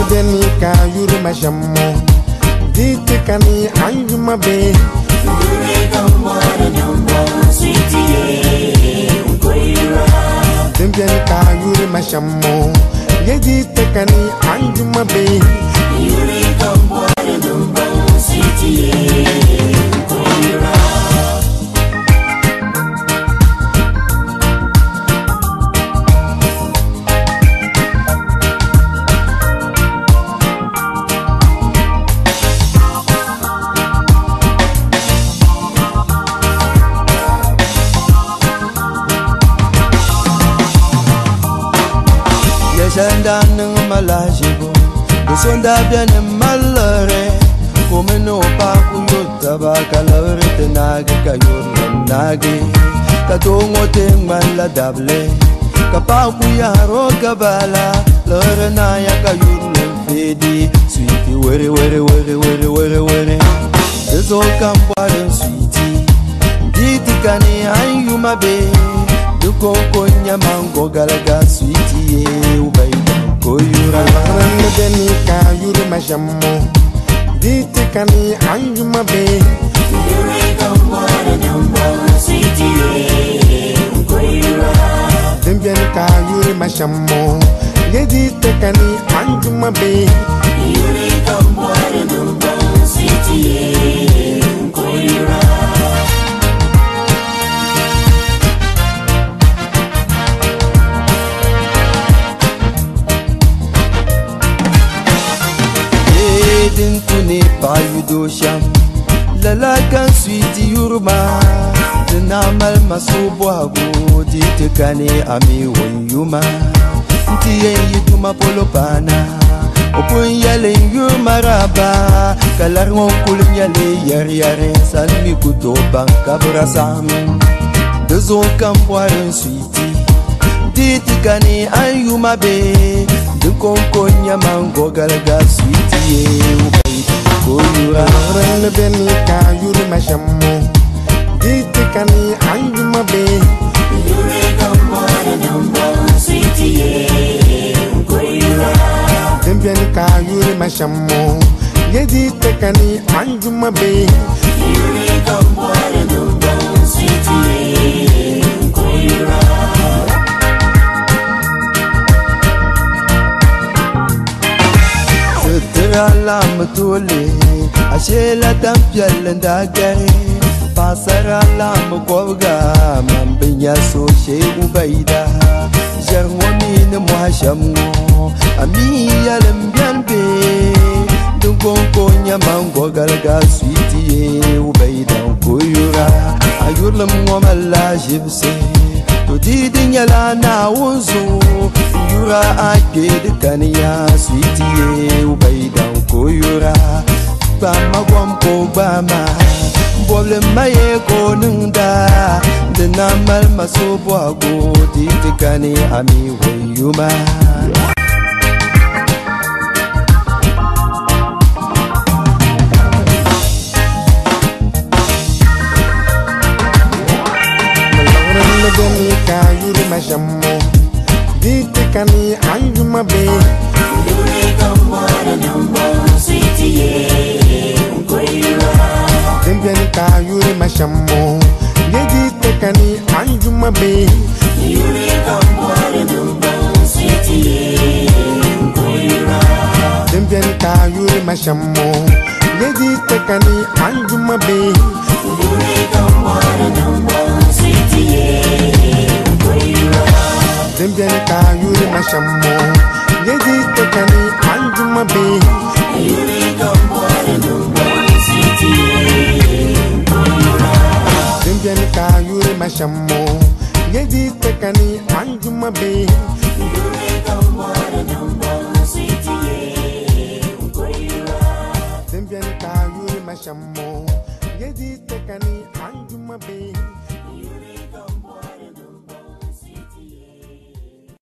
beni ka yuri majamo dite kani anjuma be yuri kamara nyamba sweetie ukoira beni ka yuri majamo dite kani anjuma be yuri kamara nyamba sweetie ukoira Shandanang malajibo Gusonda bien malare Come no pa kuyuta ba kalare tenage kayur nage Kadongo ting maladable Kapa kuya roga bala Lore na ya kayur fedi Sweetie were Dezo kamparen sweetie Diti kani ayu mabe Duko konya mango galaga sweetie ubaida koyura Ranne beni ka yuri majamo dite kani anjuma be yuri kamara nyamba sweetie ukoira beni ka yuri majamo dite kani anjuma be yuri kamara nyamba sweetie ukoira Tuni payudo sham lala kan sweetie yurma tinamal masubo hago dite kane ami wonyuma ntiye yituma polopana opun yale yurma raba kalarngon kulun yale yare san mi kuto banka brasam dezo kamboaren sweetie dite kane ayuma be Konkonya mango galaga sweetie ubaida koyura Ranne beni ka yuri majamo dite kani anjuma be yuri kamara nyamba sweetie ukoira beni ka yuri majamo dite kani anjuma be yuri kamara nyamba sweetie ukoira Sera tole ashela tampial ndagare pasara lam koga mambinya so shegu baida jarwoni ne mwashamgo amiya lembianbe dungon konya mango galga sweetie ubaida koyura ayurlam ngomalla jibse to didin yala na wunzo yura aked kaniya sweetie ubaida koyura bama gwam ko bama boble maye ko nunda dina mal masobo ago ditikani ami wayuma beni ka yuri majamo dite kani anjuma be yuri kamara nyamba sweetie ukoira beni ka yuri majamo dite kani anjuma be yuri kamara nyamba sweetie ukoira beni ka yuri majamo dite kani anjuma be yuri kamara nyamba sweetie ukoira beni ka yuri majamo dite kani anjuma be yuri kamara nyamba sweetie ukoira beni ka yuri majamo dite kani anjuma be yuri kamara nyamba sweetie ukoira beni ka yuri majamo dite kani anjuma be